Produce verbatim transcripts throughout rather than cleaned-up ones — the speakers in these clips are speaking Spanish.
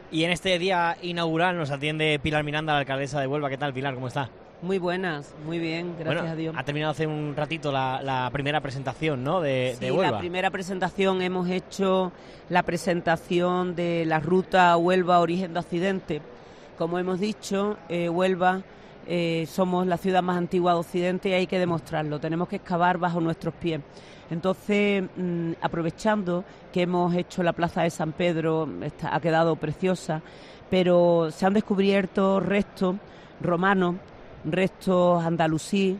Y en este día inaugural nos atiende Pilar Miranda, la alcaldesa de Huelva. ¿Qué tal, Pilar? ¿Cómo está? Muy buenas, muy bien, gracias bueno, a Dios. Ha terminado hace un ratito la, la primera presentación, ¿no?, de, sí, de Huelva. La primera presentación, hemos hecho la presentación de la ruta Huelva Origen de Occidente. Como hemos dicho, eh, Huelva eh, somos la ciudad más antigua de Occidente y hay que demostrarlo, tenemos que excavar bajo nuestros pies. Entonces, mmm, aprovechando que hemos hecho la plaza de San Pedro, está, ha quedado preciosa, pero se han descubierto restos romanos, restos andalusí,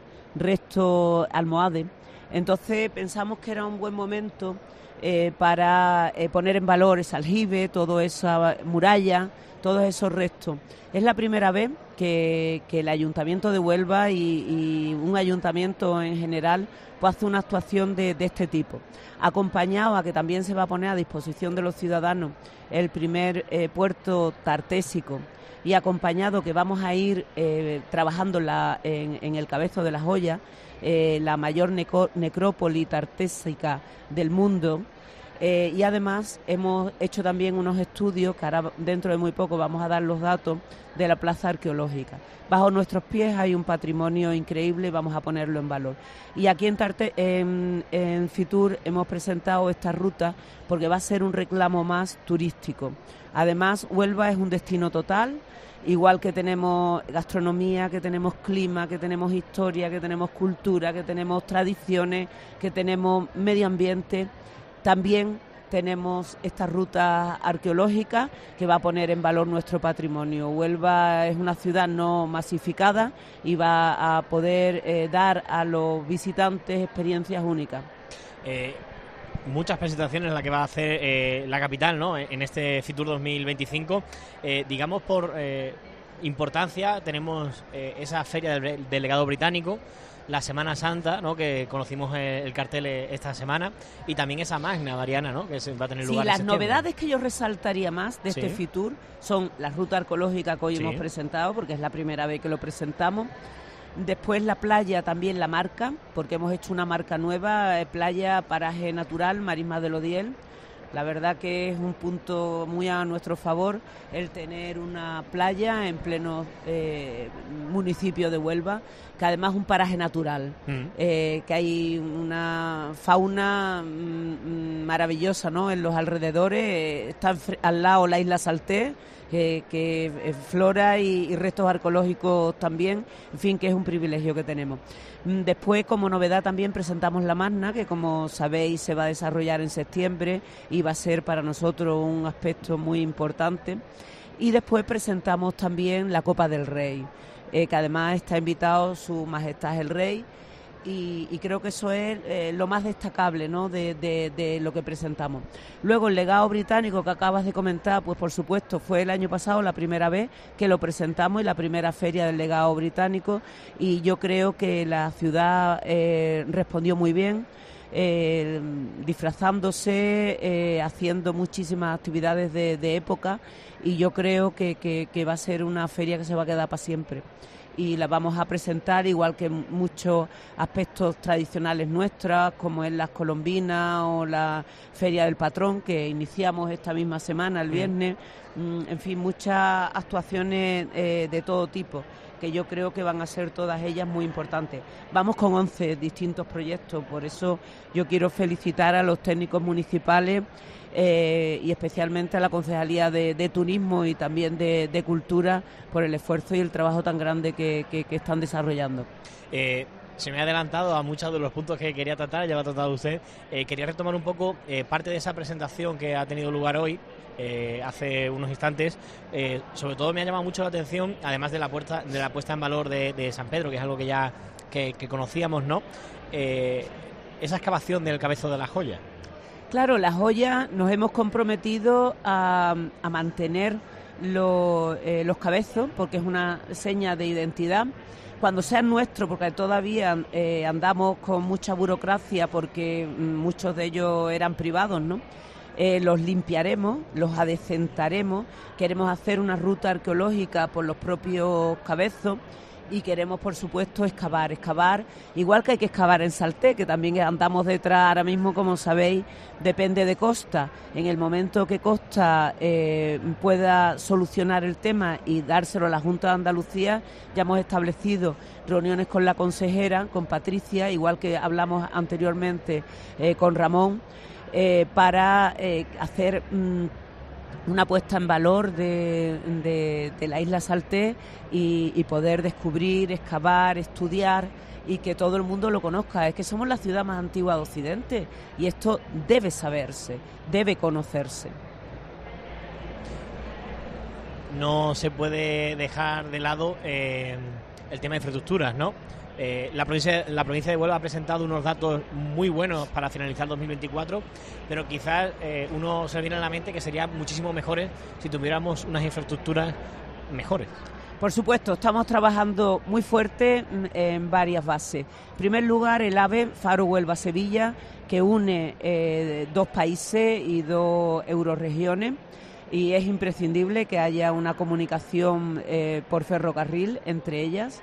restos almohades. Entonces pensamos que era un buen momento eh, para eh, poner en valor ese aljibe, toda esa muralla, todos esos restos. Es la primera vez que, que el Ayuntamiento de Huelva y, y un ayuntamiento en general pues hace una actuación de, de este tipo, acompañado a que también se va a poner a disposición de los ciudadanos el primer eh, puerto tartésico, y acompañado que vamos a ir eh, trabajando la, en, en el Cabezo de la Joya, eh, la mayor neco, necrópoli tartésica del mundo, eh, y además hemos hecho también unos estudios, que ahora dentro de muy poco vamos a dar los datos, de la plaza arqueológica. Bajo nuestros pies hay un patrimonio increíble y vamos a ponerlo en valor. Y aquí en, Tarte, en, en Fitur hemos presentado esta ruta porque va a ser un reclamo más turístico. Además, Huelva es un destino total, igual que tenemos gastronomía, que tenemos clima, que tenemos historia, que tenemos cultura, que tenemos tradiciones, que tenemos medio ambiente. También tenemos esta ruta arqueológica que va a poner en valor nuestro patrimonio. Huelva es una ciudad no masificada y va a poder eh, dar a los visitantes experiencias únicas. Eh, muchas presentaciones la que va a hacer eh, la capital, ¿no?, en este Fitur dos mil veinticinco. Eh, digamos, por eh, importancia, tenemos eh, esa feria del, del legado británico, la Semana Santa, ¿no?, que conocimos el, el cartel esta semana, y también esa magna, Mariana, ¿no?, que se va a tener lugar sí, en las septiembre. novedades que yo resaltaría más de sí. este Fitur son la ruta arqueológica que hoy sí. hemos presentado, porque es la primera vez que lo presentamos. Después la playa, también la marca, porque hemos hecho una marca nueva, eh, playa, paraje natural, Marismas del Odiel. La verdad que es un punto muy a nuestro favor el tener una playa en pleno eh, municipio de Huelva, que además es un paraje natural, mm. eh, que hay una fauna mm, maravillosa, ¿no?, en los alrededores. Eh, está al lado la isla Salté, eh, que es flora y, y restos arqueológicos también, en fin, que es un privilegio que tenemos. Después, como novedad, también presentamos la Magna, que como sabéis se va a desarrollar en septiembre y va a ser para nosotros un aspecto muy importante. Y después presentamos también la Copa del Rey, eh, que además está invitado Su Majestad el Rey, y, y creo que eso es eh, lo más destacable, ¿no?, de, de, de lo que presentamos. Luego el legado británico que acabas de comentar, pues por supuesto fue el año pasado la primera vez que lo presentamos y la primera feria del legado británico, y yo creo que la ciudad eh, respondió muy bien, eh, disfrazándose, eh, haciendo muchísimas actividades de, de época, y yo creo que, que, que va a ser una feria que se va a quedar para siempre. Y la vamos a presentar igual que muchos aspectos tradicionales nuestras, como es las colombinas o la Feria del Patrón, que iniciamos esta misma semana, el viernes. Mm. En fin, muchas actuaciones eh, de todo tipo, que yo creo que van a ser todas ellas muy importantes. Vamos con once distintos proyectos, por eso yo quiero felicitar a los técnicos municipales, Eh, y especialmente a la Concejalía de, de Turismo y también de, de Cultura por el esfuerzo y el trabajo tan grande que, que, que están desarrollando. Eh, se me ha adelantado a muchos de los puntos que quería tratar, ya lo ha tratado usted. Eh, quería retomar un poco eh, parte de esa presentación que ha tenido lugar hoy, eh, hace unos instantes. Eh, sobre todo me ha llamado mucho la atención, además de la, puerta, de la puesta en valor de, de San Pedro, que es algo que ya que, que conocíamos, ¿no? Eh, esa excavación del Cabezo de la Joya. Claro, la joya nos hemos comprometido a, a mantener lo, eh, los cabezos, porque es una seña de identidad. Cuando sean nuestros, porque todavía eh, andamos con mucha burocracia, porque muchos de ellos eran privados, ¿no? Eh, los limpiaremos, los adecentaremos. Queremos hacer una ruta arqueológica por los propios cabezos, y queremos, por supuesto, excavar, excavar, igual que hay que excavar en Salté, que también andamos detrás ahora mismo, como sabéis, depende de Costa. En el momento que Costa eh, pueda solucionar el tema y dárselo a la Junta de Andalucía, ya hemos establecido reuniones con la consejera, con Patricia, igual que hablamos anteriormente eh, con Ramón, eh, para eh, hacer mmm, una puesta en valor de, de, de la isla Salté y, y poder descubrir, excavar, estudiar y que todo el mundo lo conozca. Es que somos la ciudad más antigua de Occidente y esto debe saberse, debe conocerse. No se puede dejar de lado eh, el tema de infraestructuras, ¿no? Eh, la, provincia, la provincia de Huelva ha presentado unos datos muy buenos para finalizar dos mil veinticuatro, pero quizás eh, uno se viene a la mente que serían muchísimo mejores si tuviéramos unas infraestructuras mejores. Por supuesto, estamos trabajando muy fuerte en varias bases. En primer lugar, el AVE Faro Huelva-Sevilla, que une eh, dos países y dos euroregiones, y es imprescindible que haya una comunicación eh, por ferrocarril entre ellas.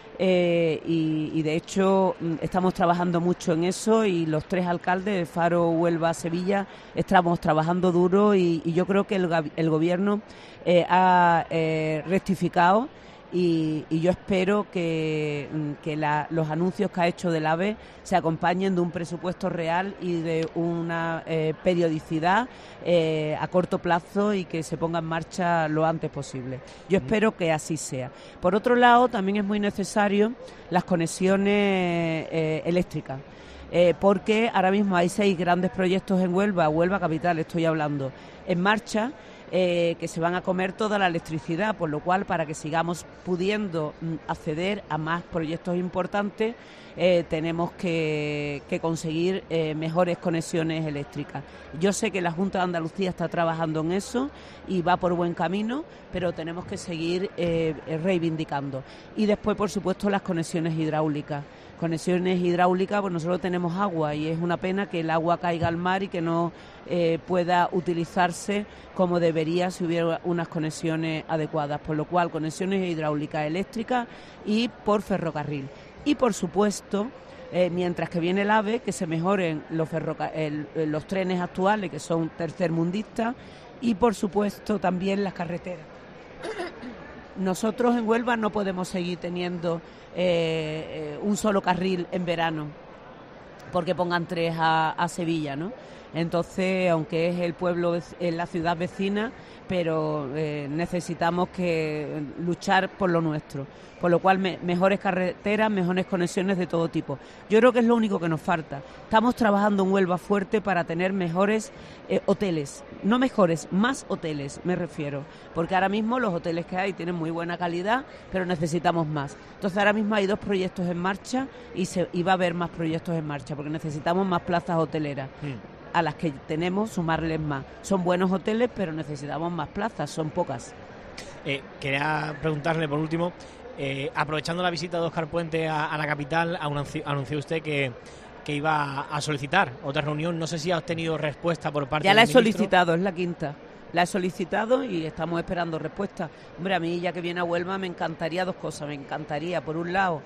Eh, y, y de hecho estamos trabajando mucho en eso y los tres alcaldes de Faro, Huelva, Sevilla estamos trabajando duro y, y yo creo que el, el gobierno eh, ha eh, rectificado y, y yo espero que, que la, los anuncios que ha hecho del AVE se acompañen de un presupuesto real y de una eh, periodicidad eh, a corto plazo y que se ponga en marcha lo antes posible. Yo espero que así sea. Por otro lado, también es muy necesario las conexiones eh, eléctricas. Eh, porque ahora mismo hay seis grandes proyectos en Huelva, Huelva Capital estoy hablando, en marcha, eh, que se van a comer toda la electricidad, por lo cual para que sigamos pudiendo mm, acceder a más proyectos importantes, eh, tenemos que, que conseguir eh, mejores conexiones eléctricas. Yo sé que la Junta de Andalucía está trabajando en eso y va por buen camino, pero tenemos que seguir eh, reivindicando. Y después, por supuesto, las conexiones hidráulicas. Conexiones hidráulicas, pues nosotros tenemos agua y es una pena que el agua caiga al mar y que no eh, pueda utilizarse como debería si hubiera unas conexiones adecuadas, por lo cual conexiones hidráulicas, eléctricas y por ferrocarril. Y por supuesto, eh, mientras que viene el AVE, que se mejoren los, ferroca- el, los trenes actuales que son tercermundistas y por supuesto también las carreteras. Nosotros en Huelva no podemos seguir teniendo eh, eh, un solo carril en verano porque pongan tres a, a Sevilla, ¿no? Entonces, aunque es el pueblo, es la ciudad vecina, pero eh, necesitamos que luchar por lo nuestro. Por lo cual, me, mejores carreteras, mejores conexiones de todo tipo. Yo creo que es lo único que nos falta. Estamos trabajando en Huelva fuerte para tener mejores eh, hoteles. No mejores, más hoteles, me refiero. Porque ahora mismo los hoteles que hay tienen muy buena calidad, pero necesitamos más. Entonces, ahora mismo hay dos proyectos en marcha y, se, y va a haber más proyectos en marcha, porque necesitamos más plazas hoteleras. Mm. A las que tenemos, sumarles más. Son buenos hoteles, pero necesitamos más plazas, son pocas. Eh, quería preguntarle, por último, eh, aprovechando la visita de Óscar Puente a, a la capital, anunció, anunció usted que, que iba a solicitar otra reunión. No sé si ha obtenido respuesta por parte ya del la he ministro. solicitado, es la quinta. La he solicitado y estamos esperando respuesta. Hombre, a mí ya que viene a Huelva me encantaría dos cosas. Me encantaría, por un lado,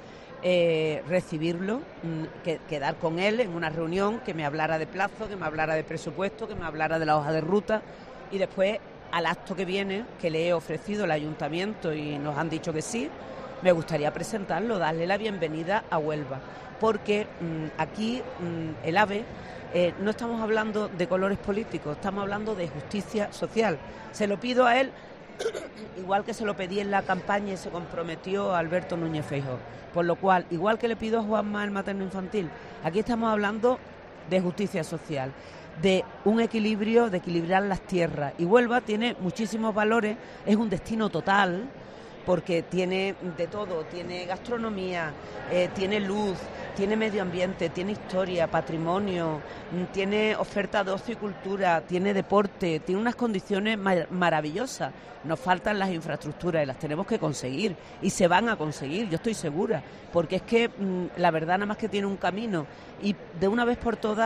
Eh, recibirlo, que, quedar con él en una reunión, que me hablara de plazo, que me hablara de presupuesto, que me hablara de la hoja de ruta y después al acto que viene, que le he ofrecido al ayuntamiento y nos han dicho que sí, me gustaría presentarlo, darle la bienvenida a Huelva, porque mmm, aquí mmm, el AVE eh, no estamos hablando de colores políticos, estamos hablando de justicia social. Se lo pido a él igual que se lo pedí en la campaña y se comprometió a Alberto Núñez Feijóo. Por lo cual, igual que le pido a Juanma el materno infantil, aquí estamos hablando de justicia social, de un equilibrio, de equilibrar las tierras. Y Huelva tiene muchísimos valores, es un destino total, porque tiene de todo, tiene gastronomía, eh, tiene luz, tiene medio ambiente, tiene historia, patrimonio, tiene oferta de ocio y cultura, tiene deporte, tiene unas condiciones mar- maravillosas. Nos faltan las infraestructuras y las tenemos que conseguir y se van a conseguir, yo estoy segura, porque es que mmm, la verdad nada más que tiene un camino y de una vez por todas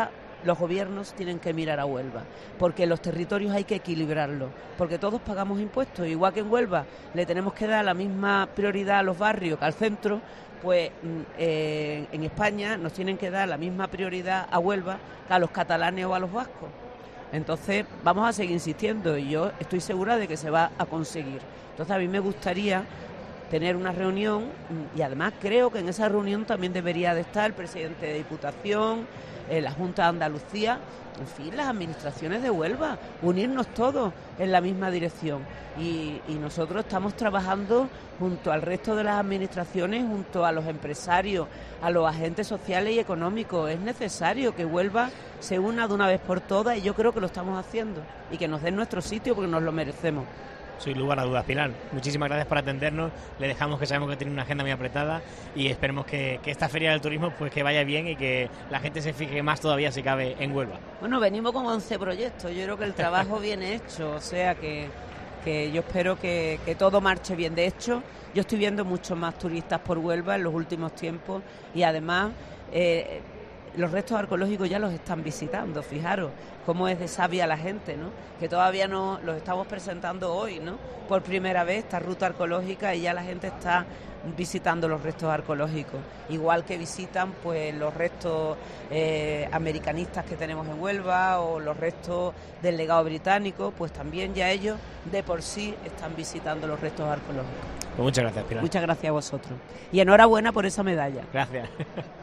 los gobiernos tienen que mirar a Huelva, porque los territorios hay que equilibrarlos, porque todos pagamos impuestos, igual que en Huelva le tenemos que dar la misma prioridad a los barrios que al centro, pues eh, en España nos tienen que dar la misma prioridad a Huelva que a los catalanes o a los vascos. Entonces vamos a seguir insistiendo y yo estoy segura de que se va a conseguir. Entonces a mí me gustaría tener una reunión y además creo que en esa reunión también debería de estar el presidente de Diputación, eh, la Junta de Andalucía, en fin, las administraciones de Huelva, unirnos todos en la misma dirección. Y, y nosotros estamos trabajando junto al resto de las administraciones, junto a los empresarios, a los agentes sociales y económicos. Es necesario que Huelva se una de una vez por todas y yo creo que lo estamos haciendo y que nos den nuestro sitio porque nos lo merecemos. Sin lugar a dudas, Pilar. Muchísimas gracias por atendernos. Le dejamos, que sabemos que tiene una agenda muy apretada y esperemos que, que esta Feria del Turismo pues que vaya bien y que la gente se fije más todavía, si cabe, en Huelva. Bueno, venimos con once proyectos. Yo creo que el trabajo viene hecho, o sea que, que yo espero que, que todo marche bien. De hecho, yo estoy viendo muchos más turistas por Huelva en los últimos tiempos y además eh, los restos arqueológicos ya los están visitando. Fijaros cómo es de sabia la gente, ¿no? Que todavía no los estamos presentando hoy, ¿no? Por primera vez esta ruta arqueológica y ya la gente está visitando los restos arqueológicos, igual que visitan pues los restos eh, americanistas que tenemos en Huelva o los restos del legado británico, pues también ya ellos de por sí están visitando los restos arqueológicos. Pues muchas gracias, Pilar. Muchas gracias a vosotros y enhorabuena por esa medalla. Gracias.